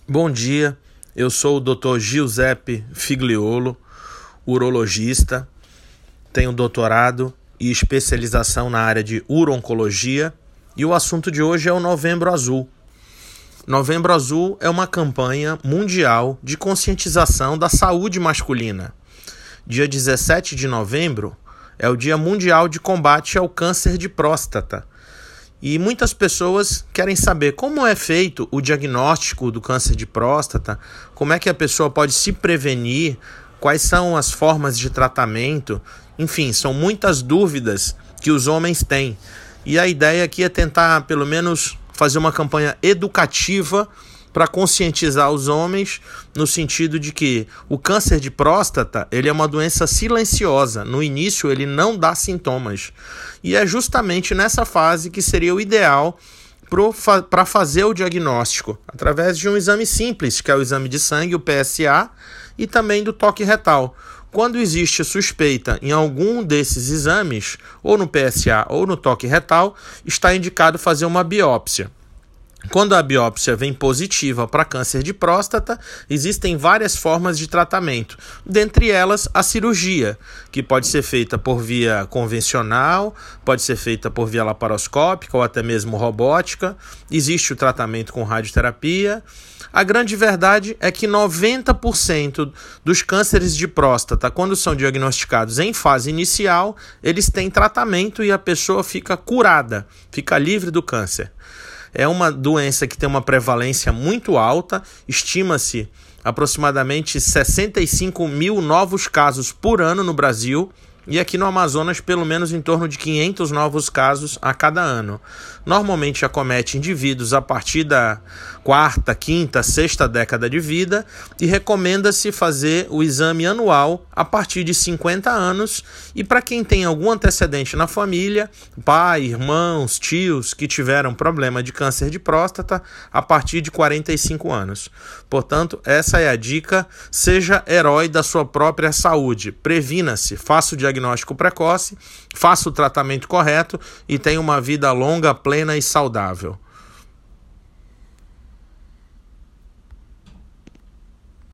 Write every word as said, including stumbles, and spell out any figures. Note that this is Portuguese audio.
Bom dia, eu sou o doutor Giuseppe Figliolo, urologista, tenho doutorado e especialização na área de uro-oncologia e o assunto de hoje é o Novembro Azul. Novembro Azul é uma campanha mundial de conscientização da saúde masculina. Dia dezessete de novembro é o Dia Mundial de Combate ao Câncer de Próstata. E muitas pessoas querem saber como é feito o diagnóstico do câncer de próstata, como é que a pessoa pode se prevenir, quais são as formas de tratamento, enfim, são muitas dúvidas que os homens têm. E a ideia aqui é tentar, pelo menos, fazer uma campanha educativa para conscientizar os homens no sentido de que o câncer de próstata ele é uma doença silenciosa. No início ele não dá sintomas. E é justamente nessa fase que seria o ideal para fazer o diagnóstico, através de um exame simples, que é o exame de sangue, o P S A, e também do toque retal. Quando existe suspeita em algum desses exames, ou no P S A ou no toque retal, está indicado fazer uma biópsia. Quando a biópsia vem positiva para câncer de próstata, existem várias formas de tratamento, dentre elas a cirurgia, que pode ser feita por via convencional, pode ser feita por via laparoscópica ou até mesmo robótica, existe o tratamento com radioterapia. A grande verdade é que noventa por cento dos cânceres de próstata, quando são diagnosticados em fase inicial, eles têm tratamento e a pessoa fica curada, fica livre do câncer. É uma doença que tem uma prevalência muito alta, estima-se aproximadamente sessenta e cinco mil novos casos por ano no Brasil e aqui no Amazonas pelo menos em torno de quinhentos novos casos a cada ano. Normalmente acomete indivíduos a partir da quarta, quinta, sexta década de vida e recomenda-se fazer o exame anual a partir de cinquenta anos e para quem tem algum antecedente na família, pai, irmãos, tios que tiveram problema de câncer de próstata a partir de quarenta e cinco anos. Portanto, essa é a dica, seja herói da sua própria saúde, previna-se, faça o diagnóstico precoce, faça o tratamento correto e tenha uma vida longa, plena e saudável.